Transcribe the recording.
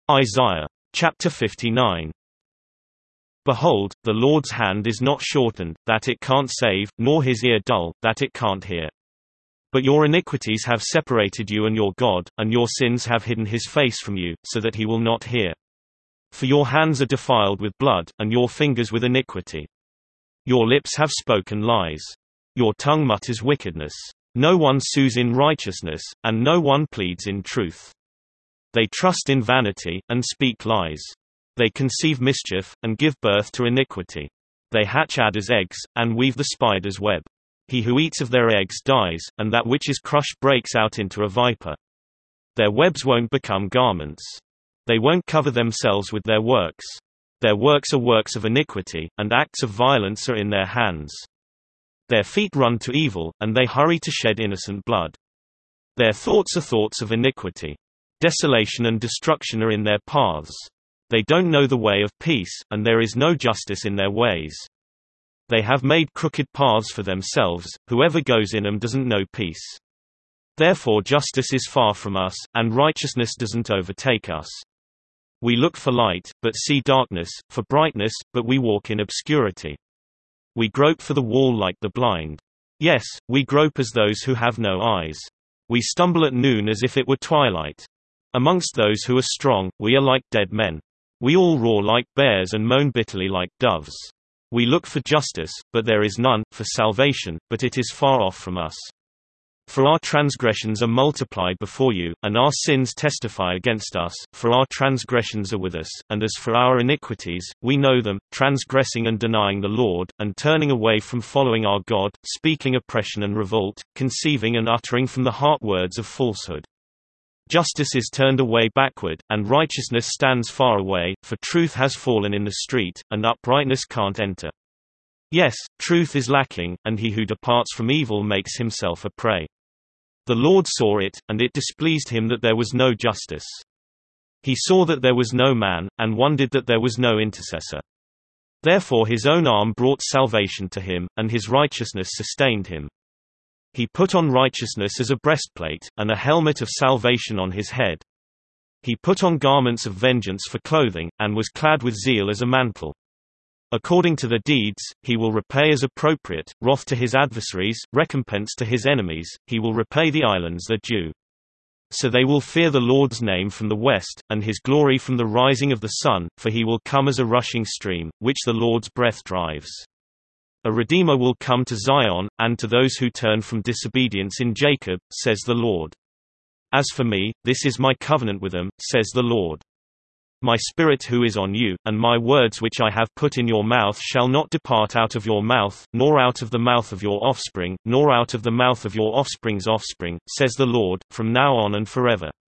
Isaiah chapter 59. Behold, the Lord's hand is not shortened, that it can't save, nor his ear dull, that it can't hear. But your iniquities have separated you and your God, and your sins have hidden his face from you, so that he will not hear. For your hands are defiled with blood, and your fingers with iniquity. Your lips have spoken lies. Your tongue mutters wickedness. No one sues in righteousness, and no one pleads in truth. They trust in vanity, and speak lies. They conceive mischief, and give birth to iniquity. They hatch adders' eggs, and weave the spider's web. He who eats of their eggs dies, and that which is crushed breaks out into a viper. Their webs won't become garments. They won't cover themselves with their works. Their works are works of iniquity, and acts of violence are in their hands. Their feet run to evil, and they hurry to shed innocent blood. Their thoughts are thoughts of iniquity. Desolation and destruction are in their paths. They don't know the way of peace, and there is no justice in their ways. They have made crooked paths for themselves, whoever goes in them doesn't know peace. Therefore justice is far from us, and righteousness doesn't overtake us. We look for light, but see darkness, for brightness, but we walk in obscurity. We grope for the wall like the blind. Yes, we grope as those who have no eyes. We stumble at noon as if it were twilight. Amongst those who are strong, we are like dead men. We all roar like bears and moan bitterly like doves. We look for justice, but there is none, for salvation, but it is far off from us. For our transgressions are multiplied before you, and our sins testify against us, for our transgressions are with us, and as for our iniquities, we know them, transgressing and denying the Lord, and turning away from following our God, speaking oppression and revolt, conceiving and uttering from the heart words of falsehood. Justice is turned away backward, and righteousness stands far away, for truth has fallen in the street, and uprightness can't enter. Yes, truth is lacking, and he who departs from evil makes himself a prey. The Lord saw it, and it displeased him that there was no justice. He saw that there was no man, and wondered that there was no intercessor. Therefore his own arm brought salvation to him, and his righteousness sustained him. He put on righteousness as a breastplate, and a helmet of salvation on his head. He put on garments of vengeance for clothing, and was clad with zeal as a mantle. According to their deeds, he will repay as appropriate, wrath to his adversaries, recompense to his enemies, he will repay the islands their due. So they will fear the Lord's name from the west, and his glory from the rising of the sun, for he will come as a rushing stream, which the Lord's breath drives. A Redeemer will come to Zion, and to those who turn from disobedience in Jacob, says the Lord. As for me, this is my covenant with them, says the Lord. My spirit who is on you, and my words which I have put in your mouth shall not depart out of your mouth, nor out of the mouth of your offspring, nor out of the mouth of your offspring's offspring, says the Lord, from now on and forever.